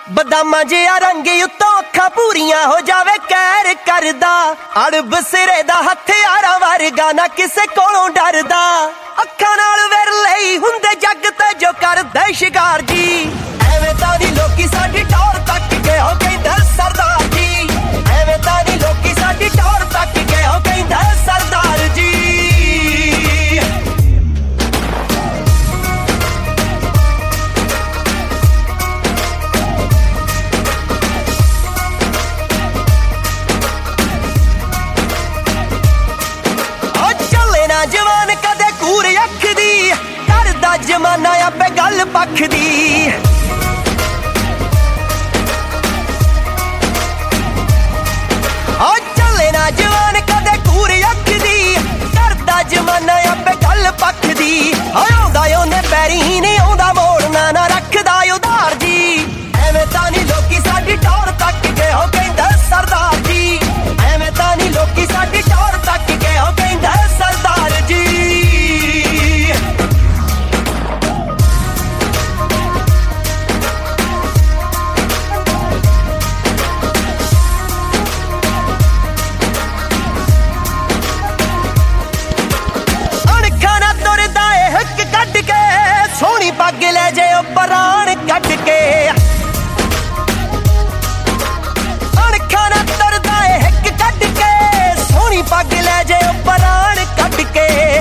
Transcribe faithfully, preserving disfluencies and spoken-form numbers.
ਬਦਾਮਾਂ ਜਿਹਾ ਰੰਗ ਉੱਤੋਂ ਅੱਖਾਂ ਪੂਰੀਆਂ ਹੋ ਜਾਵੇ ਕਹਿਰ ਕਰਦਾ। ਅੜਬ ਸਿਰੇ ਦਾ ਹਥਿਆਰਾਂ ਵਰਗਾ ਨਾ ਕਿਸੇ ਕੋਲੋਂ ਡਰਦਾ। ਅੱਖਾਂ ਨਾਲ ਵਿਰਲੇ ਹੀ ਹੁੰਦੇ ਜੱਗ ਤੇ ਜੋ ਕਰਦੇ ਸ਼ਿਕਾਰ ਜੀ। ਐਵੇਂ ਤਾਂ ਨੀ ਲੋਕੀ ਸਾਡੀ ਟੌਰ ਤੱਕ ਕੇ ਹੋ ਕਹਿੰਦੇ ਸਰਦਾਰ ਜੀ। ਐਵੇਂ ਤਾਂ ਨੀ ਲੋਕੀ ਸਾਡੀ ਟੌਰ ਤੱਕ ਕੇ ਹੋ ਕਹਿੰਦੇ ਸਰਦਾਰ ਜੀ। ਜਵਾਨ ਕਦੇ ਕੂਰ ਅੱਖ ਦੀ ਕਰਦਾ ਜਮਾਨਾ ਆਪੇ ਗੱਲ ਪੱਖ ਦੀ। ਆ ਚੱਲੇ ਨਾ ਜਵਾਨ ਕਦੇ ਕੂਰ ਅੱਖ ਦੀ ਕਰਦਾ ਜਮਾਨਾ ਆਪੇ ਗੱਲ ਪੱਖ ਦੀ। ਆਉਂਦਾ ਉਹਨੇ ਪੈਰੀ ਨਹੀਂ ਆਉਂਦਾ ਮੋੜਨਾ ਨਾ ਰੱਖਦਾ ਉਧਾਰ ਜੀ। ਐਵੇਂ ਤਾਂ ਨੀ ਲੋਕੀ ਸਾਡੀ ਟੌਰ ਤੱਕ ਕੇ ਹੋ ਕਹਿੰਦਾ ਸਰਦਾਰ ਜੀ। ਐਵੇਂ ਤਾਂ ਨੀ ਲੋਕੀ ਸਾਡੀ ਟੌਰ ਤੱਕ ਕੇ ਹੋ ਕਹਿੰਦਾ ਸਰਦਾਰ ਜੀ। ਅਣਖਾਂ ਨਾ ਤੁਰਦਾ ਏ ਹੱਕ ਕੱਢ ਕੇ ਸੋਹਣੀ ਪੱਗ ਲੈ ਜੇ ਉਹ ਪ੍ਰਾਣ ਕੱਢ ਕੇ। ਅਣਖਾਂ ਨਾ ਤੁਰਦਾ ਏ ਹੱਕ ਕੱਢ ਕੇ ਸੋਹਣੀ ਪੱਗ ਲੈ ਜੇ ਉਹ ਪ੍ਰਾਣ ਕੱਢ ਕੇ।